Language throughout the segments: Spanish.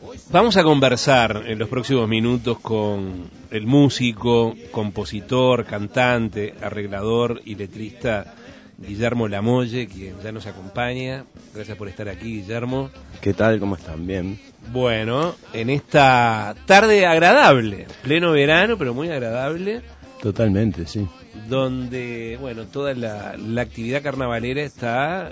Vamos a conversar en los próximos minutos con el músico, compositor, cantante, arreglador y letrista Guillermo Lamolle, quien ya nos acompaña. Gracias por estar aquí, Guillermo. ¿Qué tal? ¿Cómo están? Bien. Bueno, en esta tarde agradable, pleno verano, pero muy agradable. Totalmente, sí. Donde, bueno, toda la actividad carnavalera está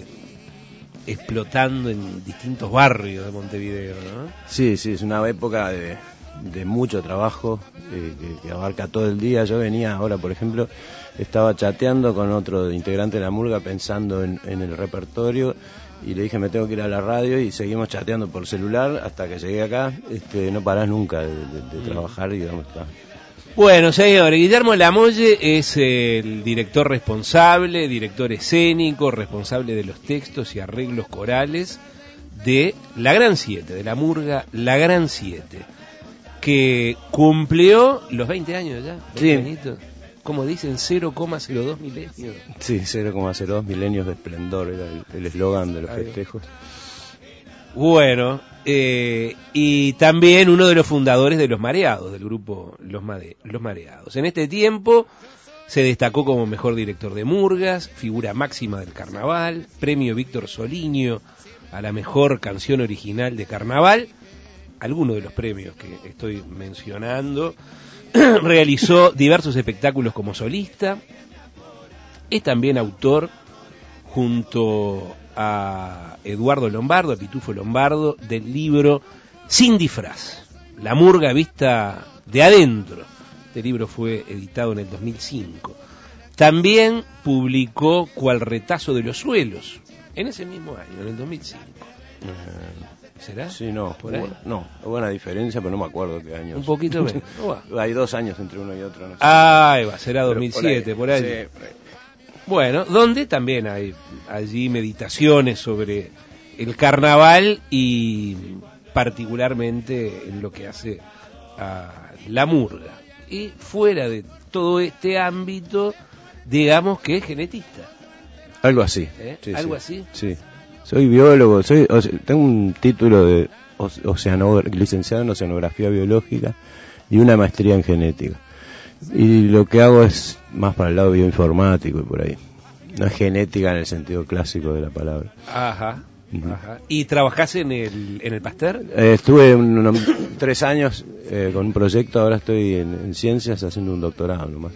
explotando en distintos barrios de Montevideo, ¿no? Sí, es una época de mucho trabajo que abarca todo el día. Yo venía ahora, por ejemplo, estaba chateando con otro integrante de la murga pensando en el repertorio y le dije me tengo que ir a la radio y seguimos chateando por celular hasta que llegué acá. No parás nunca de trabajar, digamos. Bueno, señor, Guillermo Lamolle es el director responsable, director escénico, responsable de los textos y arreglos corales de La Gran Siete, de la murga La Gran Siete, que cumplió los 20 años ya. Sí. Añitos. Como dicen, 0,02 milenios. Sí, 0,02 milenios de esplendor era el eslogan de los festejos. Bueno, y también uno de los fundadores de Los Mareados, del grupo Los Mareados. En este tiempo se destacó como mejor director de murgas, figura máxima del carnaval, premio Víctor Soliño a la mejor canción original de carnaval, algunos de los premios que estoy mencionando. Realizó diversos espectáculos como solista, es también autor junto a Eduardo Lombardo, a Pitufo Lombardo, del libro Sin Disfraz, La Murga Vista de Adentro. Este libro fue editado en el 2005. También publicó Cual Retazo de los Suelos, en ese mismo año, en el 2005. ¿Será? Sí, no, no, buena diferencia, pero no me acuerdo qué año. Un poquito menos. Hay 2 años entre uno y otro. No sé. Será 2007, por ahí. Sí, por ahí. Bueno, donde también hay allí meditaciones sobre el carnaval y particularmente en lo que hace a la murga. Y fuera de todo este ámbito, digamos que es genetista. Algo así. Sí, ¿algo así? Sí. Soy biólogo, tengo un título de licenciado en oceanografía biológica y una maestría en genética. Y lo que hago es más para el lado bioinformático y por ahí. No es genética en el sentido clásico de la palabra. Ajá. ¿Y trabajás en el Pasteur? Estuve 3 años con un proyecto, ahora estoy en ciencias haciendo un doctorado nomás.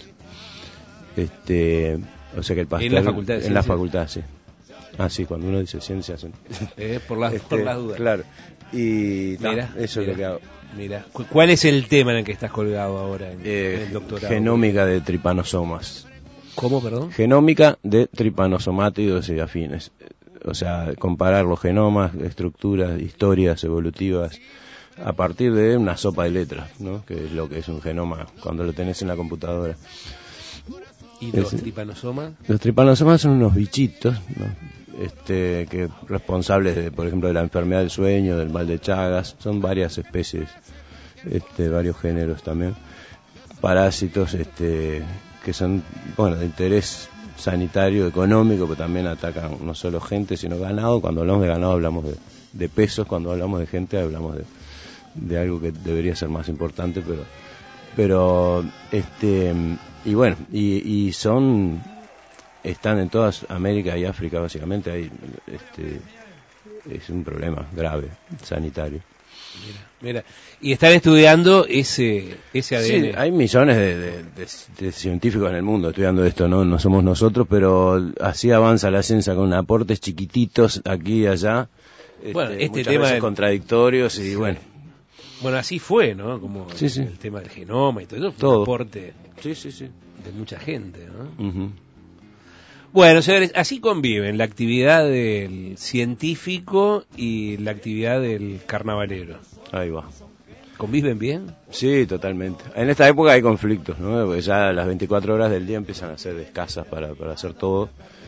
O sea que el Pasteur... ¿En la facultad de ciencias? En la facultad, sí. Sí, cuando uno dice ciencias... por las dudas. Claro. Y eso es lo que hago. Mira, ¿cuál es el tema en el que estás colgado ahora en el doctorado? Genómica de tripanosomas. ¿Cómo, perdón? Genómica de tripanosomátidos y afines. O sea, comparar los genomas, estructuras, historias evolutivas, a partir de una sopa de letras, ¿no? Que es lo que es un genoma cuando lo tenés en la computadora. ¿Y los tripanosomas? Los tripanosomas son unos bichitos, ¿no? Que responsables de, por ejemplo, de la enfermedad del sueño, del mal de Chagas. Son varias especies, varios géneros también, parásitos que son, bueno, de interés sanitario, económico, pero también atacan no solo gente sino ganado. Cuando hablamos de ganado hablamos de pesos, cuando hablamos de gente hablamos de algo que debería ser más importante, pero y bueno, y están en toda América y África básicamente. Hay es un problema grave sanitario. Mira, y están estudiando ese ADN. Sí, hay millones de científicos en el mundo estudiando esto, no somos nosotros, pero así avanza la ciencia con aportes chiquititos aquí y allá, bueno, muchas veces contradictorios y sí. Bueno, así fue, ¿no? Como sí. El tema del genoma y todo eso fue un aporte sí. de mucha gente, ¿no? Uh-huh. Bueno, señores, así conviven la actividad del científico y la actividad del carnavalero. Ahí va. ¿Conviven bien? Sí, totalmente. En esta época hay conflictos, ¿no? Porque ya las 24 horas del día empiezan a ser escasas para hacer todo.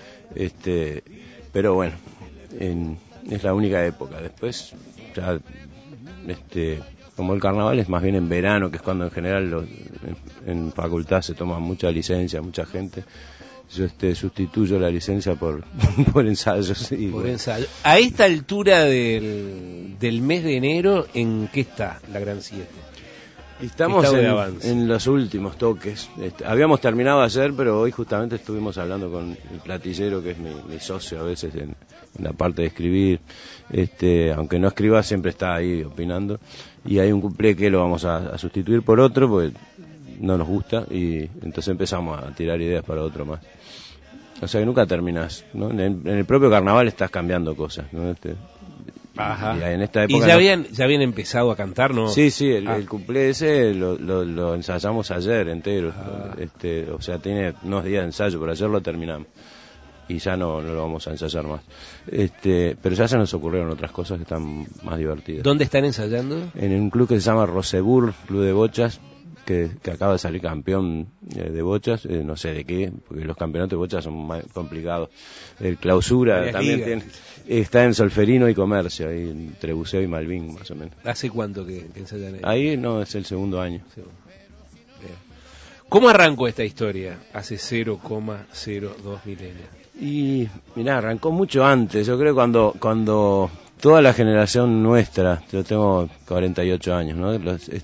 Pero bueno, es la única época. Después, ya, como el carnaval es más bien en verano, que es cuando en general en facultad se toma mucha licencia, mucha gente. yo sustituyo la licencia por por ensayos. Y Por bueno. ensayo. A esta altura del mes de enero, ¿en qué está la Gran 7? Estamos Estado de avance. en los últimos toques. Habíamos terminado ayer, pero hoy justamente estuvimos hablando con el platillero, que es mi socio a veces en la parte de escribir. Aunque no escriba, siempre está ahí opinando. Y hay un cuplé que lo vamos a sustituir por otro, porque no nos gusta, y entonces empezamos a tirar ideas para otro más. O sea que nunca terminás, ¿no? En el propio carnaval estás cambiando cosas, ¿no? Ajá. Y en esta época ¿Y ya habían empezado a cantar, no? Sí, el cuplé ese lo ensayamos ayer entero. O sea, tiene unos días de ensayo, pero ayer lo terminamos. Y ya no lo vamos a ensayar más. Pero ya se nos ocurrieron otras cosas que están más divertidas. ¿Dónde están ensayando? En un club que se llama Rosebur, club de bochas, que acaba de salir campeón de bochas, no sé de qué, porque los campeonatos de bochas son más complicados. El clausura Varias también ligas. está en Solferino y Comercio, ahí entre Buceo y Malvin, más o menos. ¿Hace cuánto que ensayan ahí? Ahí no, es el segundo año. Sí. Bien. ¿Cómo arrancó esta historia hace 0,02 milenios? Y mirá, arrancó mucho antes. Yo creo cuando toda la generación nuestra, yo tengo 48 años, ¿no?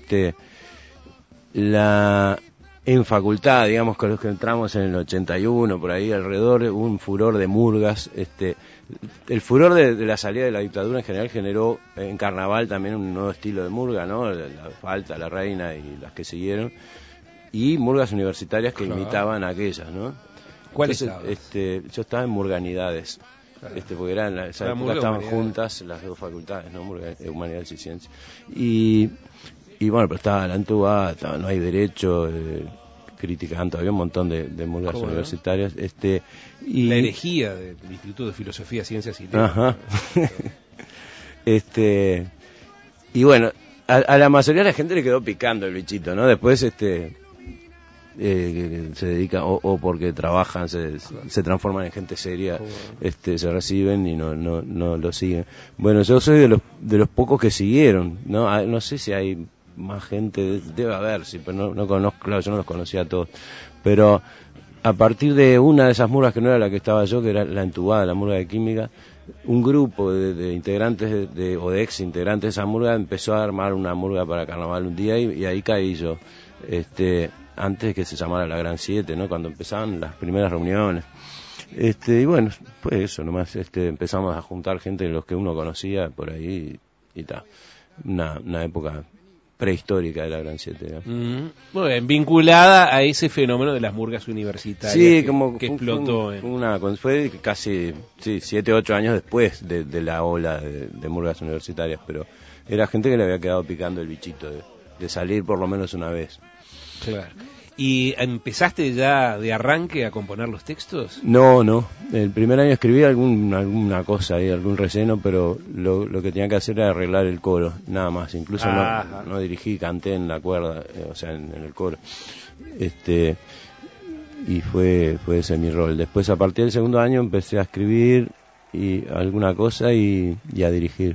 En facultad, digamos, con los que entramos en el 81, por ahí alrededor, hubo un furor de murgas. El furor de la salida de la dictadura en general generó en carnaval también un nuevo estilo de murga, ¿no? La Falta, la Reina y las que siguieron. Y murgas universitarias que imitaban a aquellas, ¿no? ¿Cuál Entonces, estabas? yo estaba en Murganidades, porque eran en esa época estaban juntas las dos facultades, ¿no? Humanidades y Ciencias. Y bueno, pero estaba la Antúa, No hay Derecho, Crítica Anto, había un montón de murgas universitarias. Y la herejía del Instituto de Filosofía, Ciencias y Letras. Ajá. Y bueno, a la mayoría de la gente le quedó picando el bichito, ¿no? Después se dedican o porque trabajan se transforman en gente seria, se reciben y no lo siguen. Bueno, yo soy de los pocos que siguieron, no sé si hay más gente, debe haber, sí, pero no conozco, claro, yo no los conocía a todos, pero a partir de una de esas murgas, que no era la que estaba yo, que era la entubada, la murga de química, un grupo de integrantes o de ex integrantes de esa murga empezó a armar una murga para carnaval un día y ahí caí yo, antes de que se llamara la Gran 7, ¿no? Cuando empezaban las primeras reuniones. Y bueno, pues eso nomás, empezamos a juntar gente de los que uno conocía por ahí y tal. Una época prehistórica de la Gran 7. Muy bien, vinculada a ese fenómeno de las murgas universitarias, sí, que explotó. Fue casi 7, 8 años después de la ola de murgas universitarias, pero era gente que le había quedado picando el bichito de salir por lo menos una vez. Claro. ¿Y empezaste ya de arranque a componer los textos? No. El primer año escribí alguna cosa ahí, algún relleno, pero lo que tenía que hacer era arreglar el coro, nada más. Incluso no dirigí, canté en la cuerda, o sea, en el coro. Y fue ese mi rol. Después, a partir del segundo año, empecé a escribir y alguna cosa y a dirigir.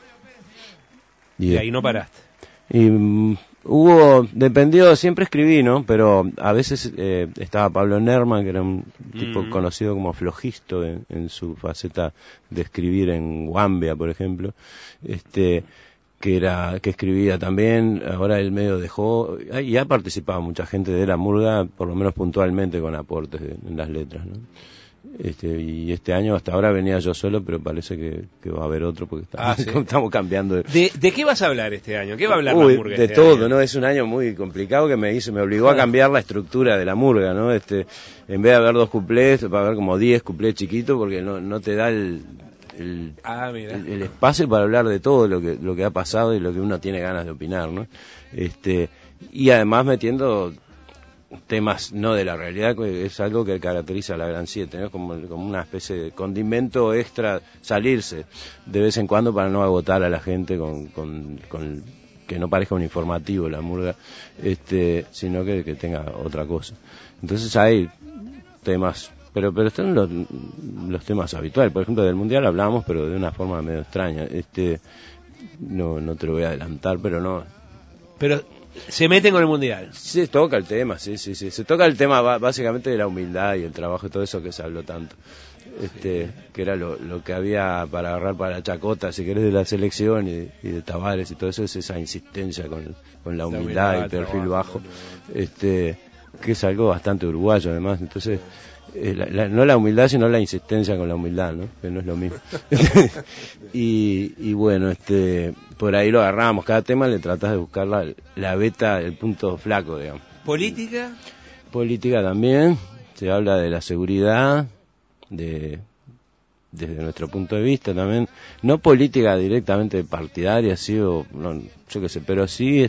Y ahí no paraste. Y dependió, siempre escribí, ¿no? Pero a veces estaba Pablo Nerman, que era un tipo conocido como flojisto en su faceta de escribir en Guambia, por ejemplo, que escribía también. Ahora él medio dejó, y ha participado mucha gente de la murga, por lo menos puntualmente, con aportes en las letras, ¿no? Y este año hasta ahora venía yo solo, pero parece que va a haber otro porque estamos cambiando. ¿De qué vas a hablar este año? ¿Qué va a hablar la murga de este todo, año? ¿no? Es un año muy complicado que me obligó a cambiar la estructura de la murga, ¿no? En vez de haber 2 cuplés, va a haber como 10 cuplés chiquitos porque no te da el espacio para hablar de todo lo que ha pasado y lo que uno tiene ganas de opinar, ¿no? Y además metiendo temas no de la realidad, que es algo que caracteriza a la Gran 7, ¿no? Como una especie de condimento extra, salirse de vez en cuando para no agotar a la gente con que no parezca un informativo la murga, sino que tenga otra cosa. Entonces hay temas, pero están los temas habituales. Por ejemplo, del Mundial hablamos, pero de una forma medio extraña. No te lo voy a adelantar, pero no. Pero Se meten con el mundial. Se toca el tema, sí. Se toca el tema básicamente de la humildad y el trabajo y todo eso que se habló tanto. Que era lo que había para agarrar para la chacota, si querés, de la selección y de Tavares y todo eso, es esa insistencia con la humildad y el perfil bajo, que es algo bastante uruguayo además. Entonces, no la humildad, sino la insistencia con la humildad, ¿no? Que no es lo mismo. y bueno, por ahí lo agarramos, cada tema le tratás de buscar la beta, el punto flaco, digamos. ¿Política? Política también, se habla de la seguridad, desde nuestro punto de vista también, no política directamente partidaria, sí, o no, yo qué sé, pero sí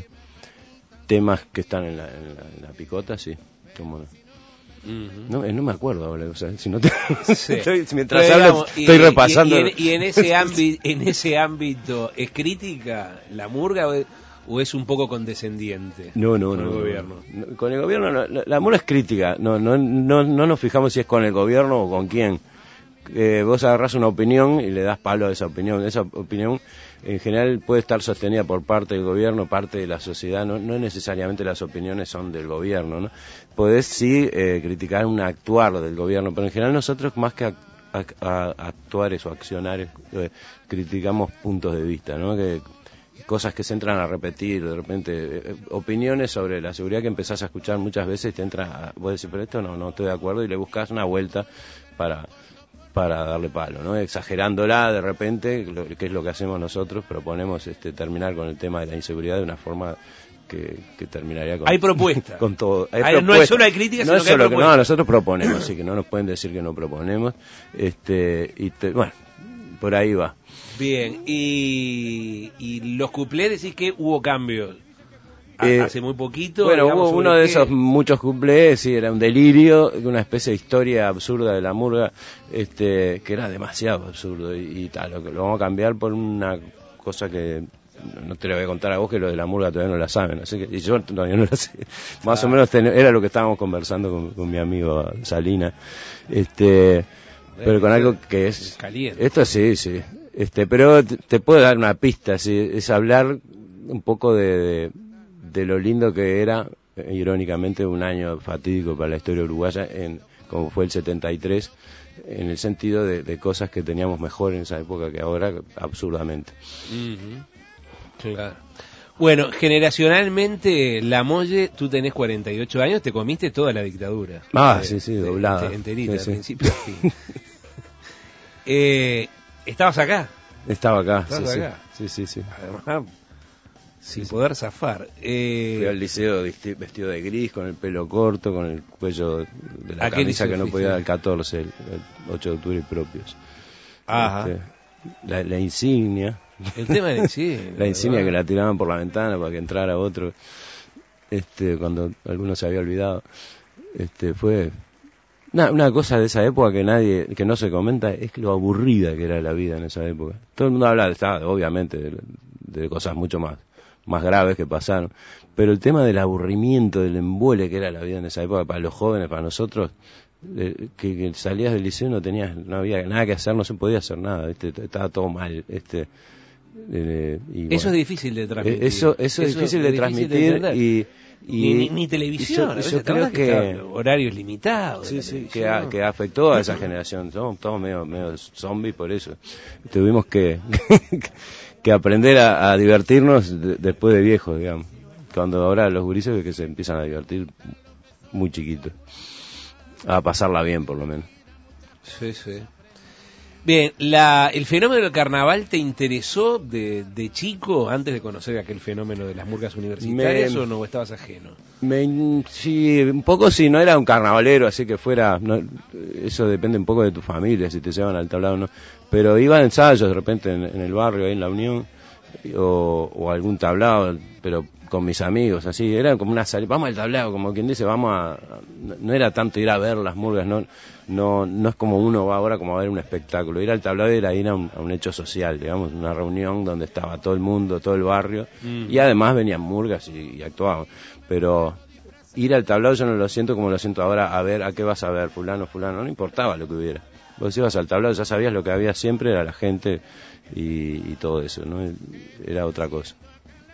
temas que están en la picota, sí, como no. No me acuerdo ahora, o sea, si no sí. Mientras hablo estoy repasando. Y en ese ámbito, ¿es crítica la murga o es un poco condescendiente? No, con el gobierno. No, con el gobierno no, la murga es crítica, no nos fijamos si es con el gobierno o con quién. Vos agarrás una opinión y le das palo a esa opinión en general puede estar sostenida por parte del gobierno, parte de la sociedad, no necesariamente las opiniones son del gobierno, ¿no? Podés sí criticar un actuar del gobierno, pero en general nosotros más que actuares o accionares criticamos puntos de vista, ¿no? Cosas que se entran a repetir, de repente opiniones sobre la seguridad que empezás a escuchar muchas veces y te entra vos decís, pero esto no estoy de acuerdo, y le buscas una vuelta para darle palo, ¿no? Exagerándola de repente, que es lo que hacemos nosotros, proponemos terminar con el tema de la inseguridad de una forma que terminaría con... Hay propuestas. Con todo. No es solo hay críticas, sino que hay propuestas. No, nosotros proponemos, así que no nos pueden decir que no proponemos. Bueno, por ahí va. Bien, y los cuplés decís que hubo cambios. Hace muy poquito. Bueno, hubo uno de esos muchos cuplés, sí, era un delirio, una especie de historia absurda de la murga, que era demasiado absurdo y tal. Lo vamos a cambiar por una cosa que no te lo voy a contar a vos, que lo de la murga todavía no la saben, así que, y yo todavía no la sé. Más o menos era lo que estábamos conversando con mi amigo Salina, pero con algo que es caliente. Esto sí, pero te puedo dar una pista, sí, es hablar un poco de lo lindo que era, irónicamente, un año fatídico para la historia uruguaya, como fue el 73, en el sentido de cosas que teníamos mejor en esa época que ahora, absurdamente. Claro. Bueno, generacionalmente, la Molle, tú tenés 48 años, te comiste toda la dictadura. Sí, doblada. Enterita, sí. principio a fin. ¿Estabas acá? Estaba acá, sí. Además, sin poder zafar. Fui al liceo vestido de gris, con el pelo corto, con el cuello de la camisa que no podía dar el 14, el 8 de octubre propios. Ajá. La insignia. El tema de la insignia. La insignia que la tiraban por la ventana para que entrara otro, cuando alguno se había olvidado. Fue una cosa de esa época que no se comenta, es lo aburrida que era la vida en esa época. Todo el mundo habla, obviamente, de cosas mucho más graves que pasaron, pero el tema del aburrimiento, del embole que era la vida en esa época para los jóvenes, para nosotros, que salías del liceo no había nada que hacer, no se podía hacer nada, estaba todo mal, y eso es difícil de transmitir. Eso es difícil de transmitir y ni televisión, yo creo que horarios limitados. Sí, que afectó a esa generación. Somos todos medio zombies por eso. Tuvimos que aprender a divertirnos después de viejos, digamos. Cuando ahora los gurises que se empiezan a divertir muy chiquitos. A pasarla bien, por lo menos. Sí. Bien, el fenómeno del carnaval te interesó de chico, antes de conocer aquel fenómeno de las murgas universitarias, o no estabas ajeno? Sí, un poco sí, no era un carnavalero, así que fuera, eso depende un poco de tu familia, si te llevan al tablado o no, pero iba a ensayos de repente en el barrio, ahí en la Unión, o algún tablado, pero con mis amigos, así, era como una salida, vamos al tablado, como quien dice, no era tanto ir a ver las murgas, no es como uno va ahora como a ver un espectáculo, ir al tablado era ir a un hecho social, digamos, una reunión donde estaba todo el mundo, todo el barrio, y además venían murgas y actuaban, pero ir al tablado yo no lo siento como lo siento ahora, a ver, ¿a qué vas a ver? Fulano, no importaba lo que hubiera, vos ibas al tablado, ya sabías lo que había siempre, era la gente y todo eso, ¿no? Era otra cosa.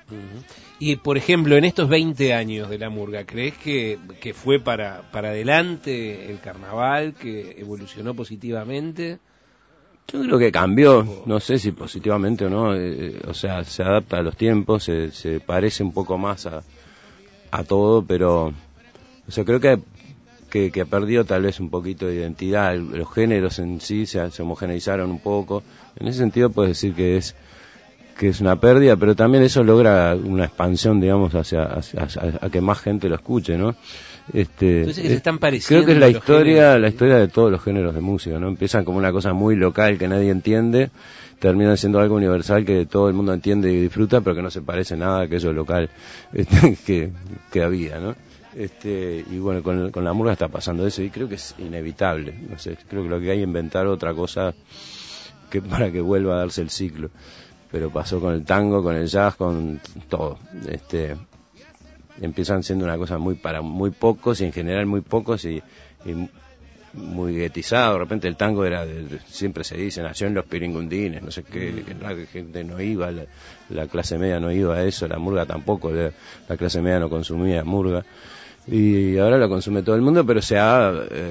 Y, por ejemplo, en estos 20 años de la murga, ¿crees que fue para adelante el carnaval, que evolucionó positivamente? Yo creo que cambió, no sé si positivamente o no, o sea, se adapta a los tiempos, se parece un poco más a todo, pero o sea, creo que ha perdido tal vez un poquito de identidad, los géneros en sí se homogeneizaron un poco, en ese sentido puedes decir que es una pérdida, pero también eso logra una expansión, digamos, a que más gente lo escuche, ¿no? Entonces que se están pareciendo. Creo que es la historia de todos los géneros de música, ¿no? Empiezan como una cosa muy local que nadie entiende, terminan siendo algo universal que todo el mundo entiende y disfruta, pero que no se parece nada a aquello local que había, ¿no? Y bueno, con la murga está pasando eso y creo que es inevitable, no sé, creo que lo que hay es inventar otra cosa que para que vuelva a darse el ciclo, pero pasó con el tango, con el jazz, con todo, empiezan siendo una cosa para muy pocos y en general muy pocos y muy guetizado. De repente el tango era siempre se dice, nació en los piringundines, no sé qué, que la gente no iba, la clase media no iba a eso, la murga tampoco, la clase media no consumía murga y ahora la consume todo el mundo, pero se ha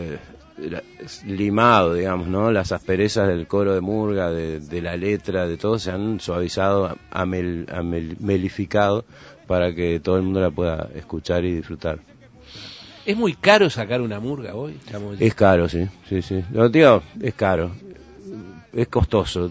limado, digamos, ¿no? Las asperezas del coro de murga, de la letra, de todo se han suavizado, melificado para que todo el mundo la pueda escuchar y disfrutar. ¿Es muy caro sacar una murga hoy? Es caro, sí. Lo digo, es caro. Es costoso.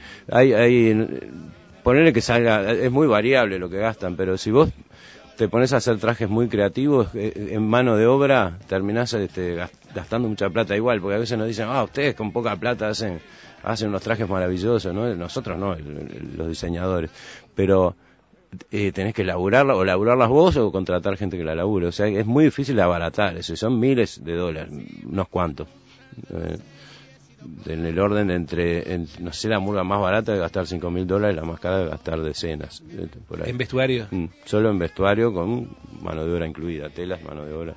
Ponerle que salga, es muy variable lo que gastan, pero si vos te pones a hacer trajes muy creativos, en mano de obra, terminás gastando mucha plata igual, porque a veces nos dicen, ustedes con poca plata hacen unos trajes maravillosos, ¿no? Nosotros no, los diseñadores. Pero tenés que laburarla, o laburarlas vos o contratar gente que la labure, o sea, es muy difícil de abaratar eso, son miles de dólares, unos cuantos, en el orden no sé, la murga más barata de gastar $5,000, la más cara de gastar decenas, por ahí. ¿En vestuario? Solo en vestuario, con mano de obra incluida, telas, mano de obra,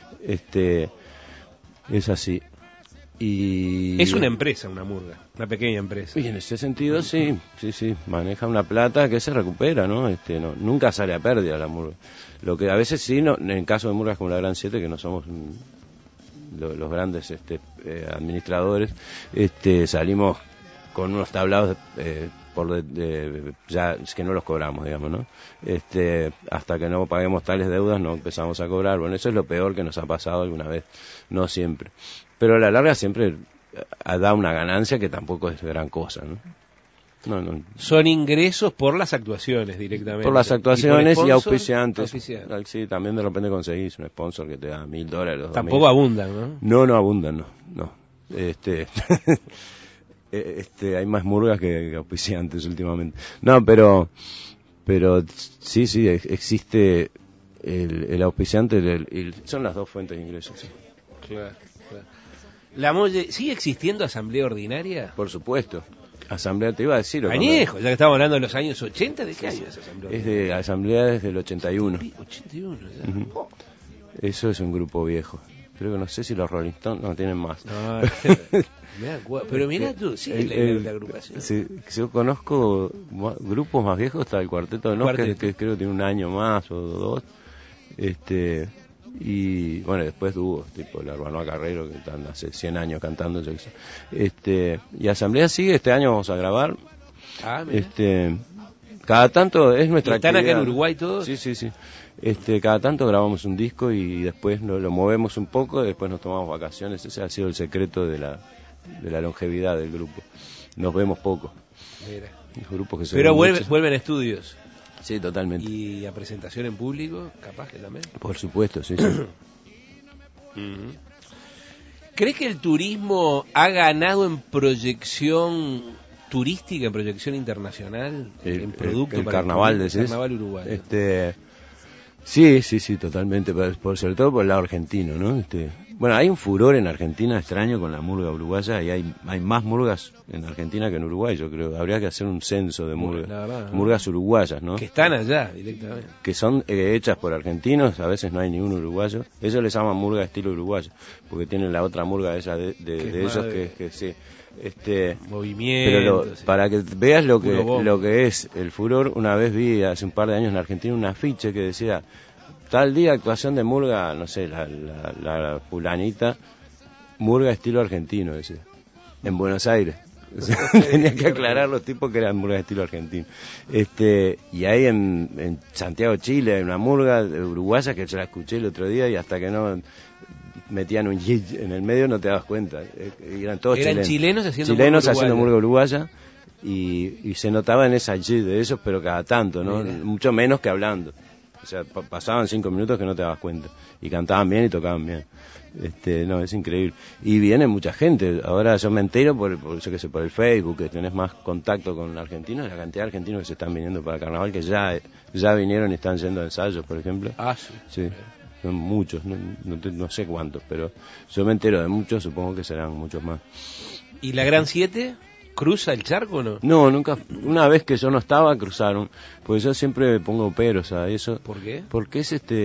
es así. Y es una empresa, una murga, una pequeña empresa. Y en ese sentido sí, maneja una plata que se recupera, ¿no? Nunca sale a pérdida la murga. Lo que a veces sí, no, en el caso de murgas como la Gran 7, que no somos los grandes administradores, salimos con unos tablados ya es que no los cobramos, digamos, ¿no? Hasta que no paguemos tales deudas no empezamos a cobrar. Bueno, eso es lo peor que nos ha pasado alguna vez, no siempre. Pero a la larga siempre da una ganancia que tampoco es gran cosa, ¿no? No. Son ingresos por las actuaciones directamente. Por las actuaciones y auspiciantes. Sí, también de repente conseguís un sponsor que te da $1,000. Tampoco abundan, ¿no? No abundan, no. Hay más murgas que auspiciantes últimamente. No, pero sí, existe el auspiciante, son las dos fuentes de ingresos. Sí. Claro. ¿La Molle sigue existiendo asamblea ordinaria? Por supuesto. Asamblea, te iba a decir. Añejo, ya que estamos hablando de los años 80, ¿de qué año es asamblea ordinaria? Asamblea desde el 81. 81, ya. Uh-huh. Eso es un grupo viejo. Creo que no sé si los Rolling Stones no tienen más. No, pero mirá tú, sigue la agrupación. Sí, yo conozco grupos más viejos, está el Cuarteto de Nos, que creo que tiene un año más o dos. Y bueno, después dúos tipo la Urbanoa Carrero, que están hace 100 años cantando, y Asamblea sigue. Este año vamos a grabar. Cada tanto es nuestra actividad. ¿Están acá en Uruguay todos? Sí. Cada tanto grabamos un disco y después lo movemos un poco, después nos tomamos vacaciones. Ese ha sido el secreto de la longevidad del grupo. Nos vemos poco. Mira. Los grupos que pero vuelven a estudios. Sí, totalmente. ¿Y a presentación en público? Capaz que también. Por supuesto, sí. ¿Crees que el turismo ha ganado en proyección turística, en proyección internacional? En producto el para carnaval, el carnaval uruguayo. Sí, totalmente. Sobre todo por el lado argentino, ¿no? Bueno, hay un furor en Argentina extraño con la murga uruguaya y hay más murgas en Argentina que en Uruguay, yo creo. Habría que hacer un censo de murgas. La verdad, ¿no? Murgas uruguayas, ¿no? Que están allá directamente. Que son hechas por argentinos, a veces no hay ningún uruguayo. Ellos les llaman murga estilo uruguayo, porque tienen la otra murga esa de ellos que sí. Movimiento. Pero para que veas lo que es el furor, una vez vi hace un par de años en Argentina un afiche que decía tal día actuación de murga, no sé, la fulanita, murga estilo argentino, decía, en Buenos Aires. O sea, tenía que aclarar los tipos que eran murga estilo argentino. Y hay en Santiago, Chile, hay una murga uruguaya que yo la escuché el otro día y hasta que no metían un yid en el medio no te das cuenta. Eran todos chilenos haciendo murga uruguaya y se notaba en esa yid de ellos, pero cada tanto, ¿no? Mucho menos que hablando. O sea, pasaban 5 minutos que no te dabas cuenta. Y cantaban bien y tocaban bien. No, es increíble. Y viene mucha gente. Ahora yo me entero por el Facebook, que tenés más contacto con argentinos, la cantidad de argentinos que se están viniendo para el carnaval, que ya vinieron y están yendo a ensayos, por ejemplo. Ah, sí. Sí, son muchos, no sé cuántos, pero yo me entero de muchos, supongo que serán muchos más. ¿Y la Gran 7? ¿Cruza el charco o no? No, nunca. Una vez que yo no estaba, cruzaron. Pues yo siempre pongo peros a eso. ¿Por qué? Porque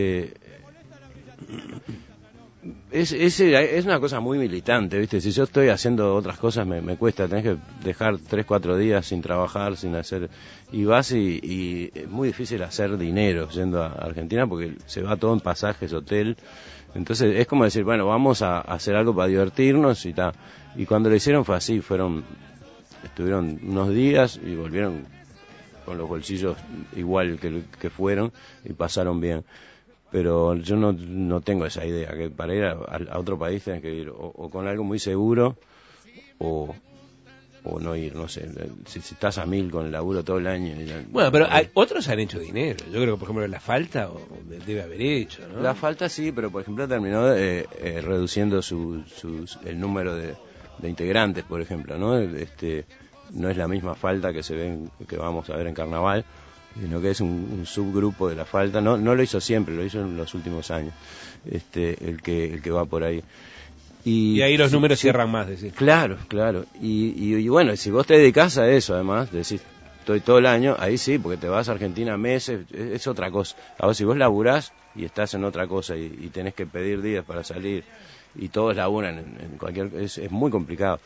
es una cosa muy militante, ¿viste? Si yo estoy haciendo otras cosas me cuesta, tenés que dejar 3-4 días sin trabajar, sin hacer, y vas y es muy difícil hacer dinero yendo a Argentina porque se va todo en pasajes, hotel, entonces es como decir, bueno, vamos a hacer algo para divertirnos y tal, y cuando lo hicieron fue así, estuvieron unos días y volvieron con los bolsillos igual que fueron y pasaron bien. Pero yo no tengo esa idea, que para ir a otro país tenés que ir o con algo muy seguro o no ir, no sé, si estás a 1000 con el laburo todo el año. Bueno, pero otros han hecho dinero, yo creo que por ejemplo La Falta debe haber hecho, ¿no? La Falta sí, pero por ejemplo terminó reduciendo el número de integrantes, por ejemplo, ¿no? No es la misma Falta que vamos a ver en Carnaval, sino que es un subgrupo de La Falta, no lo hizo siempre, lo hizo en los últimos años, el que va por ahí. Y ahí los números cierran más, decís. Claro. Y bueno, si vos te dedicás a eso, además, decís, estoy todo el año, ahí sí, porque te vas a Argentina meses, es otra cosa. Ahora, si vos laburás y estás en otra cosa y tenés que pedir días para salir, y todos laburan en cualquier... Es muy complicado.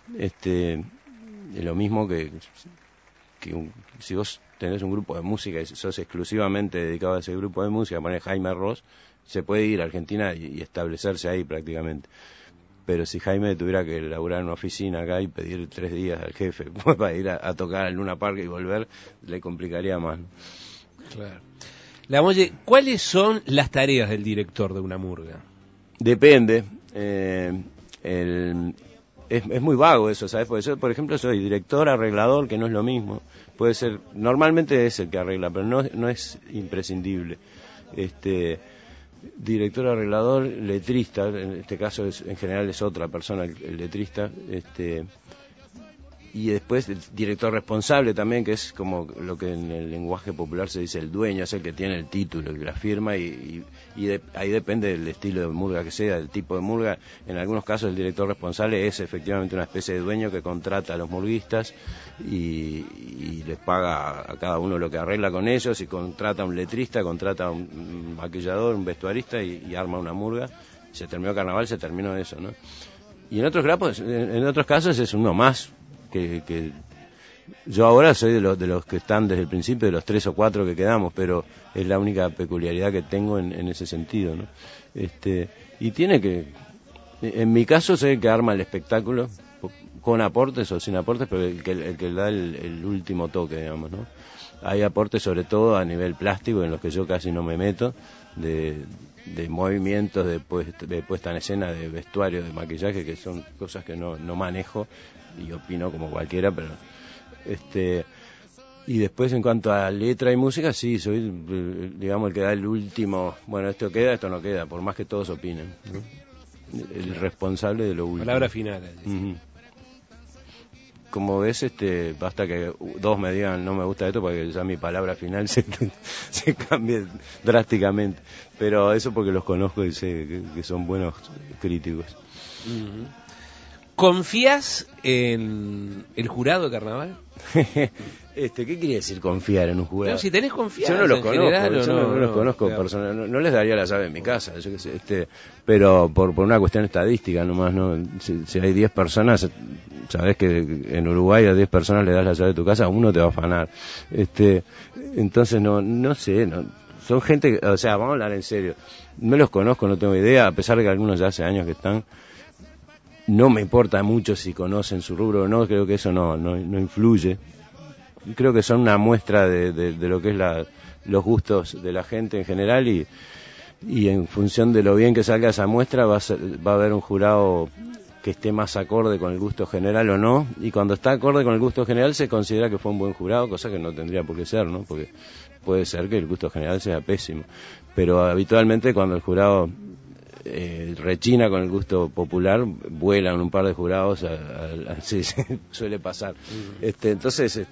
Lo mismo que si vos tenés un grupo de música y sos exclusivamente dedicado a ese grupo de música, poner Jaime Ross, se puede ir a Argentina y establecerse ahí prácticamente. Pero si Jaime tuviera que laburar en una oficina acá y pedir 3 días al jefe para ir a tocar al Luna Park y volver, le complicaría más. Claro. Lamolle, ¿cuáles son las tareas del director de una murga? Depende. Es muy vago eso, ¿sabes? Porque yo, por ejemplo, soy director, arreglador, que no es lo mismo. Puede ser, normalmente es el que arregla, pero no es imprescindible. Director, arreglador, letrista, en este caso en general es otra persona el letrista, y después el director responsable también, que es como lo que en el lenguaje popular se dice el dueño, es el que tiene el título, el que la firma, y ahí depende del estilo de murga que sea, del tipo de murga. En algunos casos el director responsable es efectivamente una especie de dueño que contrata a los murguistas y les paga a cada uno lo que arregla con ellos, y contrata a un letrista, contrata a un maquillador, un vestuarista y arma una murga. Se terminó Carnaval, se terminó eso, ¿no? Y en otros casos es uno más, que yo ahora soy de los que están desde el principio, de los 3 o 4 que quedamos, pero es la única peculiaridad que tengo en ese sentido, ¿no? Y tiene que, en mi caso, soy el que arma el espectáculo, con aportes o sin aportes, pero el que da el último toque, digamos, ¿no? Hay aportes sobre todo a nivel plástico, en los que yo casi no me meto, de movimientos, de puesta en escena, de vestuario, de maquillaje, que son cosas que no manejo y opino como cualquiera, pero y después en cuanto a letra y música, sí, soy, digamos, el que da el último, bueno, esto queda, esto no queda, por más que todos opinen, ¿no? El responsable de lo último. Palabra final. Uh-huh. como ves, basta que dos me digan no me gusta esto para que ya mi palabra final se cambie drásticamente. Pero eso porque los conozco y sé que son buenos críticos. Uh-huh. ¿Confías en el jurado de carnaval? ¿Qué quiere decir confiar en un jurado? No, si tenés confianza. Yo no los conozco, general, no los conozco claro. personalmente, no les daría la llave en mi casa, yo qué sé, pero por una cuestión estadística nomás, ¿no? Si hay 10 personas, sabés que en Uruguay a 10 personas le das la llave de tu casa, uno te va a afanar. Entonces no sé, son gente, o sea, vamos a hablar en serio, no los conozco, no tengo idea, a pesar de que algunos ya hace años que están. No me importa mucho si conocen su rubro o no, creo que eso no influye. Creo que son una muestra de lo que es los gustos de la gente en general y en función de lo bien que salga esa muestra va a haber un jurado que esté más acorde con el gusto general o no, y cuando está acorde con el gusto general se considera que fue un buen jurado, cosa que no tendría por qué ser, ¿no? Porque puede ser que el gusto general sea pésimo, pero habitualmente cuando el jurado rechina con el gusto popular, vuelan un par de jurados, sí, suele pasar. Entonces,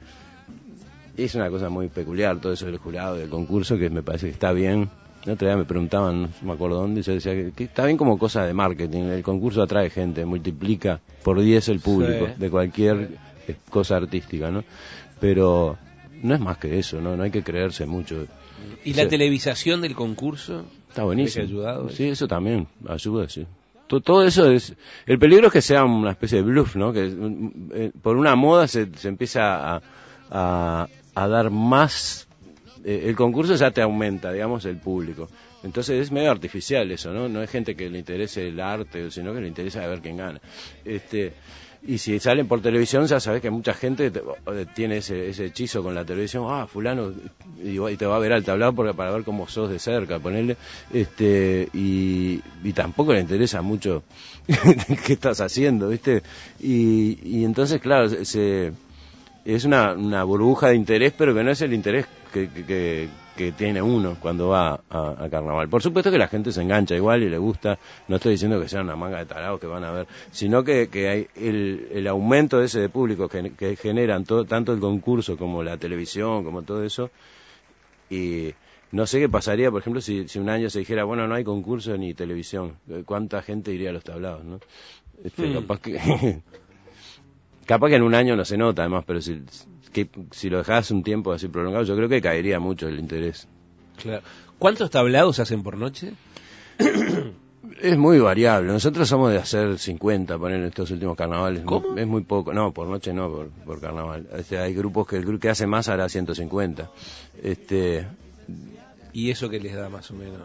es una cosa muy peculiar todo eso del jurado, del concurso, que me parece que está bien. El otro día me preguntaban, no me acuerdo dónde, y yo decía que está bien como cosa de marketing, el concurso atrae gente, multiplica por 10 el público, sí, de cualquier cosa artística, ¿no? Pero no es más que eso, no hay que creerse mucho. ¿Y la televisación del concurso? Está buenísimo. Ayudado, sí, eso también ayuda, sí. Todo eso es... El peligro es que sea una especie de bluff, ¿no? Que por una moda se empieza a dar más... el concurso ya te aumenta, digamos, el público. Entonces es medio artificial eso, ¿no? No es gente que le interese el arte, sino que le interesa ver quién gana. Y si salen por televisión, ya sabes que mucha gente tiene ese hechizo con la televisión. Fulano, y te va a ver al tablado para ver cómo sos de cerca, ponerle. Y tampoco le interesa mucho qué estás haciendo, ¿viste? Y entonces, claro, es una burbuja de interés, pero que no es el interés que tiene uno cuando va a carnaval. Por supuesto que la gente se engancha igual y le gusta, no estoy diciendo que sea una manga de tarados que van a ver, sino que hay el aumento de ese de público que generan tanto el concurso como la televisión, como todo eso, y no sé qué pasaría, por ejemplo, si un año se dijera, bueno, no hay concurso ni televisión, ¿cuánta gente iría a los tablados, no? Capaz que en un año no se nota, además, pero si lo dejás un tiempo así prolongado, yo creo que caería mucho el interés. Claro. ¿Cuántos tablados hacen por noche? Es muy variable. Nosotros somos de hacer 50, poner en estos últimos carnavales. ¿Cómo? Es muy poco. No, por noche no, por carnaval. Hay grupos que el grupo que hace más hará 150. ¿Y eso qué les da más o menos?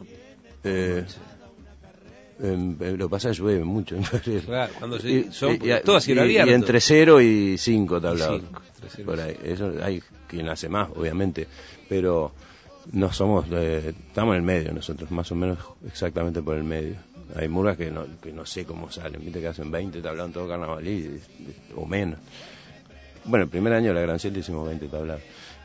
Lo que pasa es que llueve mucho en febrero. Claro, cuando son todo a cielo abierto. Y entre 0 y 5 tablados. 5, por ahí. Eso, hay quien hace más, obviamente, pero no somos, estamos en el medio nosotros, más o menos exactamente por el medio. Hay murgas que no sé cómo salen, viste que hacen 20 tablados en todo carnaval o menos. Bueno, el primer año de la Gran Cielo hicimos 20 tablados.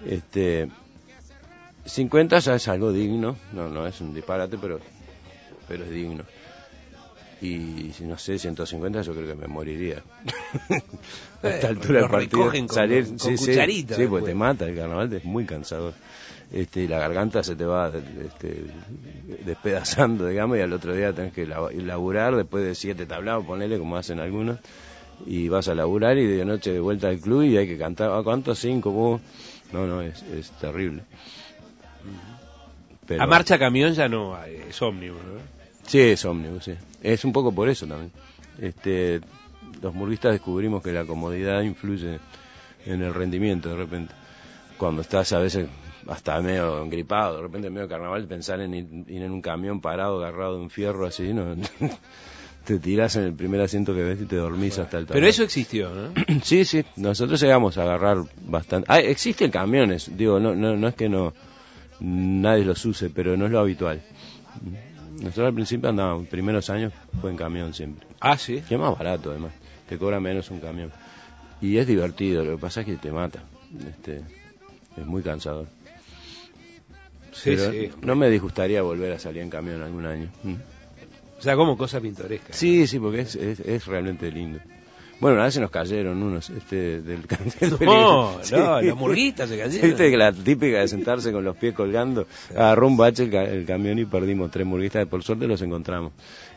50 ya es algo digno, no es un disparate, pero es digno. Y si no sé, 150 yo creo que me moriría. A esta altura del partido salir con cucharita. Sí, porque te mata el carnaval, es muy cansador. Y la garganta se te va despedazando, digamos, y al otro día tenés que laburar después de 7 tablados, ponele como hacen algunos, y vas a laburar y de noche de vuelta al club y hay que cantar, ¿cuántos? 5, no, es terrible. Pero... A marcha camión ya no hay, es ómnibus, ¿no? Sí, es ómnibus, sí. Es un poco por eso también. Los murguistas descubrimos que la comodidad influye en el rendimiento de repente. Cuando estás a veces hasta medio engripado, de repente en medio carnaval, pensar en ir en un camión parado, agarrado de un fierro así, ¿no? Te tirás en el primer asiento que ves y te dormís hasta el tablado. Pero eso existió, ¿no? Sí, nosotros llegamos a agarrar bastante. Existen camiones, digo, no es que nadie los use, pero no es lo habitual. Nosotros al principio andábamos, primeros años fue en camión siempre. ¿Sí? Que es más barato además, te cobra menos un camión. Y es divertido, lo que pasa es que te mata. Es muy cansador. Sí, pero sí. No me disgustaría volver a salir en camión algún año. O sea, como cosa pintoresca. Sí, porque es realmente lindo. Bueno, una vez se nos cayeron unos del No, sí. no, los murguistas se cayeron. Viste que la típica de sentarse con los pies colgando, agarró un bache el camión y perdimos 3 murguistas, por suerte los encontramos.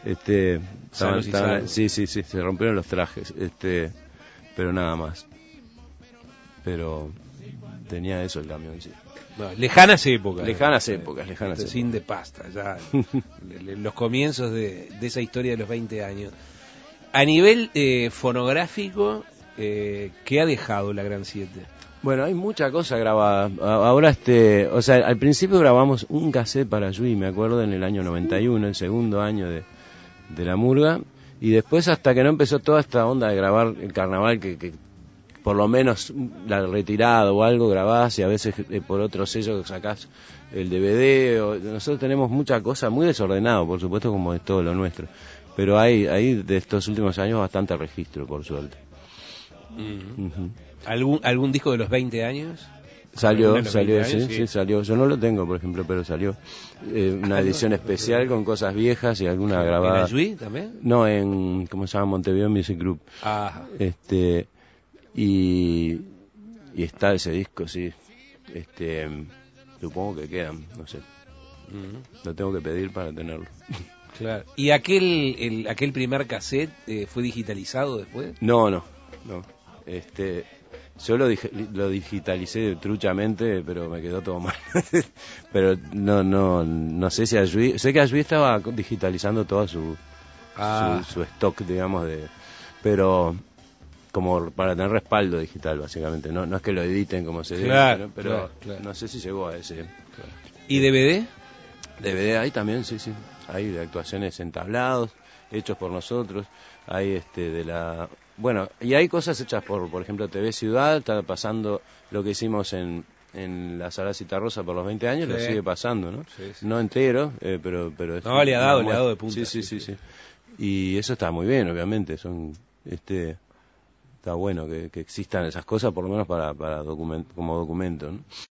Sí, se rompieron los trajes, pero nada más. Pero tenía eso el camión, sí. No, lejanas épocas. Lejanas épocas. Sin de pasta, ya los comienzos de esa historia de los 20 años. A nivel fonográfico, ¿qué ha dejado la Gran 7? Bueno, hay mucha cosa grabada. Ahora, o sea, al principio grabamos un cassette para Yui, me acuerdo, en el año 91, el segundo año de la murga, y después hasta que no empezó toda esta onda de grabar el carnaval, que por lo menos la retirada o algo grabás, y a veces por otro sello sacás el DVD, nosotros tenemos mucha cosa muy desordenado, por supuesto, como es todo lo nuestro. Pero hay de estos últimos años bastante registro, por suerte. ¿Algún disco de los 20 años? Salió, sí, salió. Yo no lo tengo, por ejemplo, pero salió. Una edición especial con cosas viejas y alguna grabada. ¿En Ayuí también? No, en, ¿cómo se llama? Montevideo Music Group. Ajá. Y está ese disco, sí. Supongo que quedan, no sé. Lo tengo que pedir para tenerlo. Claro. ¿Y aquel primer cassette fue digitalizado después? No. Yo lo digitalicé truchamente, pero me quedó todo mal. Pero no sé si Ayuí... Sé que Ayuí estaba digitalizando todo su stock, digamos, pero como para tener respaldo digital, básicamente. No es que lo editen como se debe, pero no sé si llegó a ese. Claro. ¿Y DVD? DVD hay también, sí. Hay de actuaciones en tablados, hechos por nosotros. Hay Bueno, y hay cosas hechas por ejemplo, TV Ciudad. Está pasando lo que hicimos en la Sala Citarrosa por los 20 años, lo sigue pasando, ¿no? Sí. No entero, pero no, le ha dado de punta. Sí. Y eso está muy bien, obviamente. Está bueno que existan esas cosas, por lo menos como documento, ¿no?